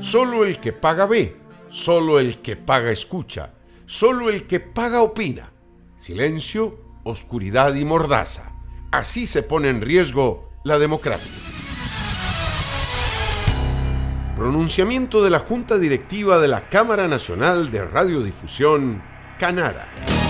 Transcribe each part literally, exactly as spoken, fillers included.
Solo el que paga ve, solo el que paga escucha, solo el que paga opina. Silencio, oscuridad y mordaza. Así se pone en riesgo la democracia. Pronunciamiento de la Junta Directiva de la Cámara Nacional de Radiodifusión, Canara.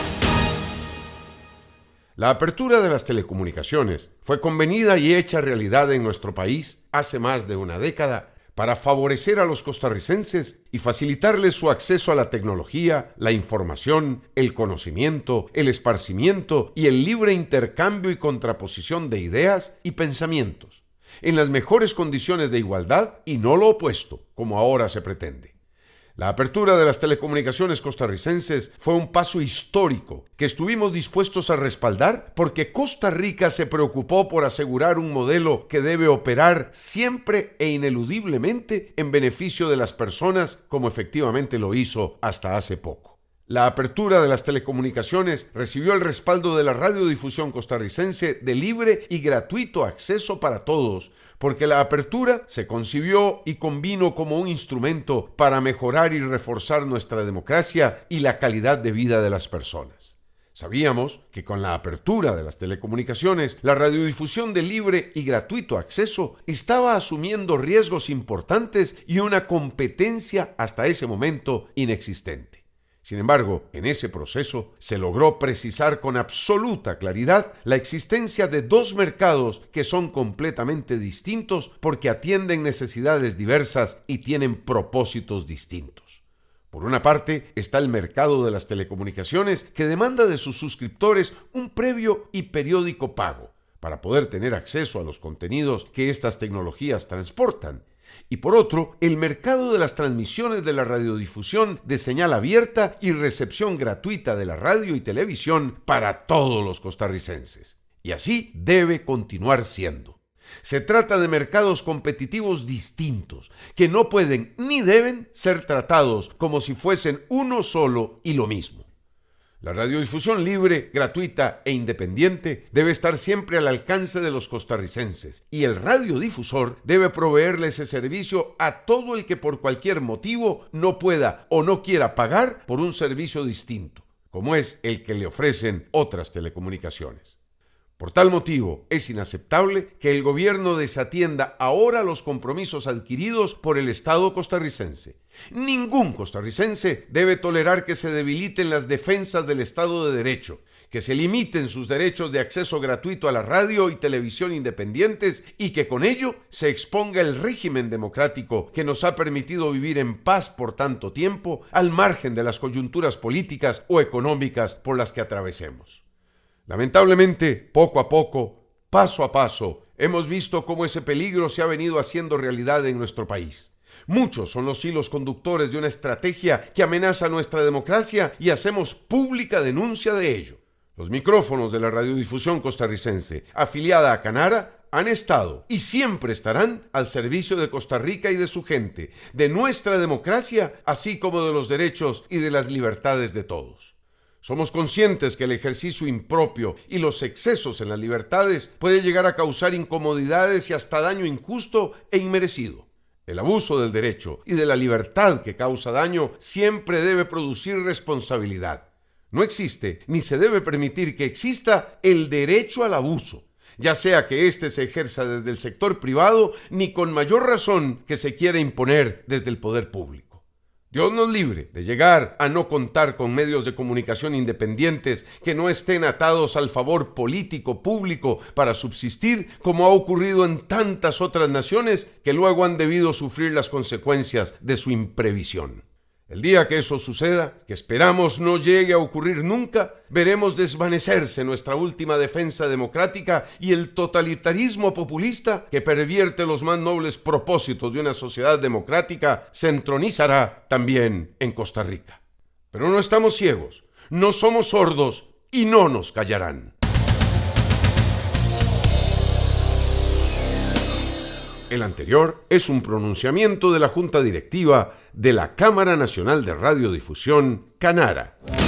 La apertura de las telecomunicaciones fue convenida y hecha realidad en nuestro país hace más de una década para favorecer a los costarricenses y facilitarles su acceso a la tecnología, la información, el conocimiento, el esparcimiento y el libre intercambio y contraposición de ideas y pensamientos, en las mejores condiciones de igualdad y no lo opuesto, como ahora se pretende. La apertura de las telecomunicaciones costarricenses fue un paso histórico que estuvimos dispuestos a respaldar porque Costa Rica se preocupó por asegurar un modelo que debe operar siempre e ineludiblemente en beneficio de las personas, como efectivamente lo hizo hasta hace poco. La apertura de las telecomunicaciones recibió el respaldo de la radiodifusión costarricense de libre y gratuito acceso para todos, porque la apertura se concibió y convino como un instrumento para mejorar y reforzar nuestra democracia y la calidad de vida de las personas. Sabíamos que con la apertura de las telecomunicaciones, la radiodifusión de libre y gratuito acceso estaba asumiendo riesgos importantes y una competencia hasta ese momento inexistente. Sin embargo, en ese proceso se logró precisar con absoluta claridad la existencia de dos mercados que son completamente distintos porque atienden necesidades diversas y tienen propósitos distintos. Por una parte está el mercado de las telecomunicaciones que demanda de sus suscriptores un previo y periódico pago para poder tener acceso a los contenidos que estas tecnologías transportan. Y por otro, el mercado de las transmisiones de la radiodifusión de señal abierta y recepción gratuita de la radio y televisión para todos los costarricenses. Y así debe continuar siendo. Se trata de mercados competitivos distintos, que no pueden ni deben ser tratados como si fuesen uno solo y lo mismo. La radiodifusión libre, gratuita e independiente debe estar siempre al alcance de los costarricenses y el radiodifusor debe proveerle ese servicio a todo el que por cualquier motivo no pueda o no quiera pagar por un servicio distinto, como es el que le ofrecen otras telecomunicaciones. Por tal motivo, es inaceptable que el gobierno desatienda ahora los compromisos adquiridos por el Estado costarricense. Ningún costarricense debe tolerar que se debiliten las defensas del Estado de Derecho, que se limiten sus derechos de acceso gratuito a la radio y televisión independientes y que con ello se exponga el régimen democrático que nos ha permitido vivir en paz por tanto tiempo, al margen de las coyunturas políticas o económicas por las que atravesemos. Lamentablemente, poco a poco, paso a paso, hemos visto cómo ese peligro se ha venido haciendo realidad en nuestro país. Muchos son los hilos conductores de una estrategia que amenaza nuestra democracia y hacemos pública denuncia de ello. Los micrófonos de la radiodifusión costarricense, afiliada a Canara, han estado y siempre estarán al servicio de Costa Rica y de su gente, de nuestra democracia, así como de los derechos y de las libertades de todos. Somos conscientes que el ejercicio impropio y los excesos en las libertades puede llegar a causar incomodidades y hasta daño injusto e inmerecido. El abuso del derecho y de la libertad que causa daño siempre debe producir responsabilidad. No existe ni se debe permitir que exista el derecho al abuso, ya sea que éste se ejerza desde el sector privado ni con mayor razón que se quiera imponer desde el poder público. Dios nos libre de llegar a no contar con medios de comunicación independientes que no estén atados al favor político público para subsistir, como ha ocurrido en tantas otras naciones que luego han debido sufrir las consecuencias de su imprevisión. El día que eso suceda, que esperamos no llegue a ocurrir nunca, veremos desvanecerse nuestra última defensa democrática y el totalitarismo populista que pervierte los más nobles propósitos de una sociedad democrática se entronizará también en Costa Rica. Pero no estamos ciegos, no somos sordos y no nos callarán. El anterior es un pronunciamiento de la Junta Directiva de la Cámara Nacional de Radiodifusión, Canara.